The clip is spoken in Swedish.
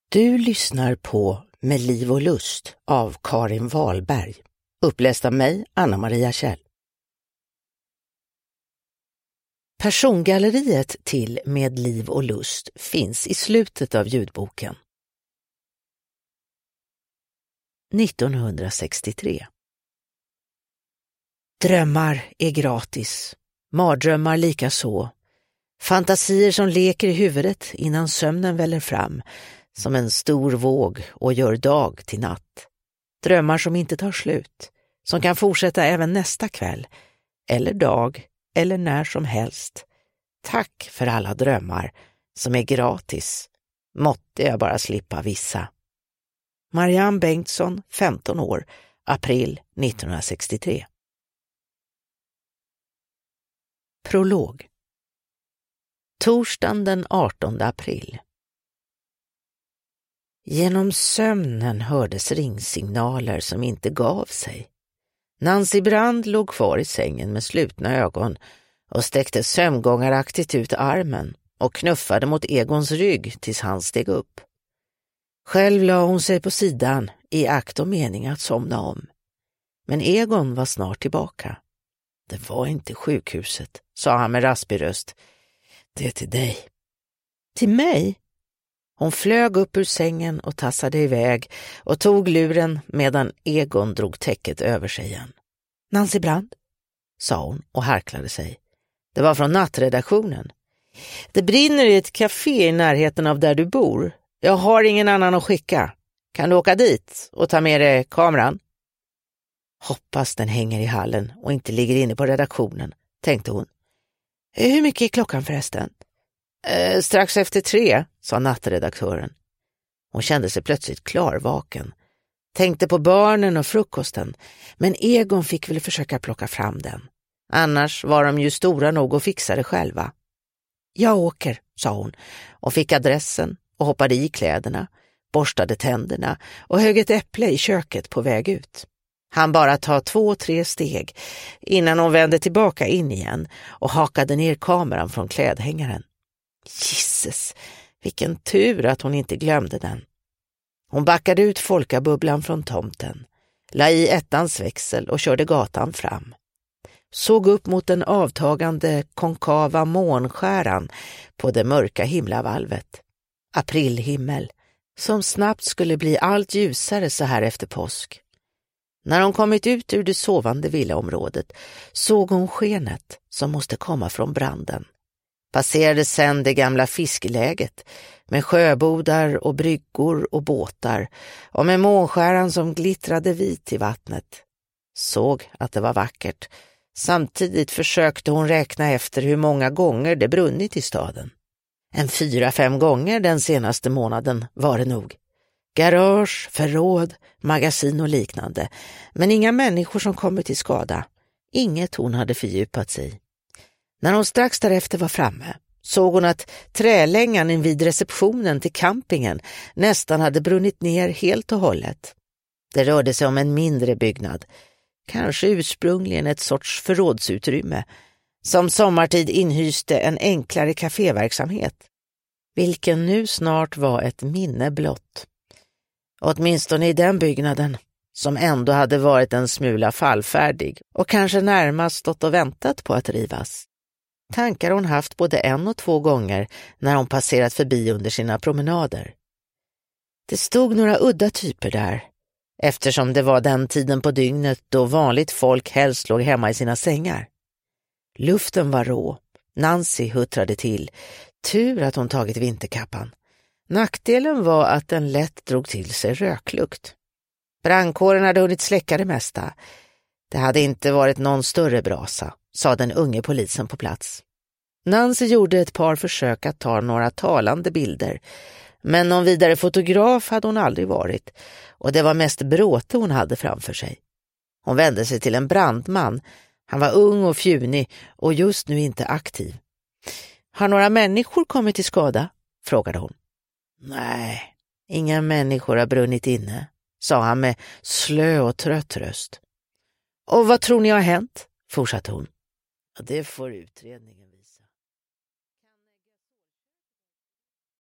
Du lyssnar på Med liv och lust av Karin Wahlberg. Uppläst av mig, Anna-Maria Kjell. Persongalleriet till Med liv och lust finns i slutet av ljudboken. 1963. Drömmar är gratis. Mardrömmar lika så. Fantasier som leker i huvudet innan sömnen väller fram som en stor våg och gör dag till natt. Drömmar som inte tar slut, som kan fortsätta även nästa kväll, eller dag, eller när som helst. Tack för alla drömmar som är gratis. Måtte jag bara slippa vissa. Marianne Bengtsson, 15 år, april 1963. Prolog. Torsdagen den 18 april. Genom sömnen hördes ringsignaler som inte gav sig. Nancy Brand låg kvar i sängen med slutna ögon och sträckte sömngångaraktigt ut armen och knuffade mot Egons rygg tills han steg upp. Själv la hon sig på sidan i akt och mening att somna om. Men Egon var snart tillbaka. Det var inte sjukhuset, sa han med raspig röst. Det är till dig. Till mig? Hon flög upp ur sängen och tassade iväg och tog luren medan Egon drog täcket över sig igen. Nancy Brand, sa hon och harklade sig. Det var från nattredaktionen. Det brinner i ett café i närheten av där du bor. Jag har ingen annan att skicka. Kan du åka dit och ta med dig kameran? Hoppas den hänger i hallen och inte ligger inne på redaktionen, tänkte hon. Hur mycket är klockan förresten? Strax efter 3, sa nattredaktören. Hon kände sig plötsligt klarvaken. Tänkte på barnen och frukosten, men Egon fick väl försöka plocka fram den. Annars var de ju stora nog att fixa det själva. Jag åker, sa hon och fick adressen och hoppade i kläderna, borstade tänderna och högg ett äpple i köket på väg ut. Han bara ta 2-3 steg innan hon vände tillbaka in igen och hakade ner kameran från klädhängaren. Gisses, vilken tur att hon inte glömde den. Hon backade ut folkabubblan från tomten, la i ettans växel och körde gatan fram. Såg upp mot den avtagande konkava månskäran på det mörka himlavalvet. Aprilhimmel, som snabbt skulle bli allt ljusare så här efter påsk. När hon kommit ut ur det sovande villaområdet såg hon skenet som måste komma från branden. Passerade sedan det gamla fiskläget med sjöbodar och bryggor och båtar och med månskäran som glittrade vit i vattnet. Såg att det var vackert. Samtidigt försökte hon räkna efter hur många gånger det brunnit i staden. 4-5 gånger den senaste månaden var det nog. Garage, förråd, magasin och liknande. Men inga människor som kommit till skada. Inget hon hade fördjupat sig i. När hon strax därefter var framme såg hon att trälängan invid receptionen till campingen nästan hade brunnit ner helt och hållet. Det rörde sig om en mindre byggnad, kanske ursprungligen ett sorts förrådsutrymme, som sommartid inhyste en enklare kaféverksamhet, vilken nu snart var ett minne blott. Åtminstone i den byggnaden, som ändå hade varit en smula fallfärdig och kanske närmast stått och väntat på att rivas. Tankar hon haft både 1 och 2 gånger när hon passerat förbi under sina promenader. Det stod några udda typer där, eftersom det var den tiden på dygnet då vanligt folk helst låg hemma i sina sängar. Luften var rå. Nancy huttrade till. Tur att hon tagit vinterkappan. Nackdelen var att den lätt drog till sig röklukt. Brandkåren hade hunnit släcka det mesta. Det hade inte varit någon större brasa, sa den unge polisen på plats. Nancy gjorde ett par försök att ta några talande bilder, men någon vidare fotograf hade hon aldrig varit och det var mest bråte hon hade framför sig. Hon vände sig till en brandman. Han var ung och fjunig och just nu inte aktiv. Har några människor kommit till skada? Frågade hon. Nej, inga människor har brunnit inne, sa han med slö och trött röst. Och vad tror ni har hänt? Fortsatte hon. Ja, det får utredningen.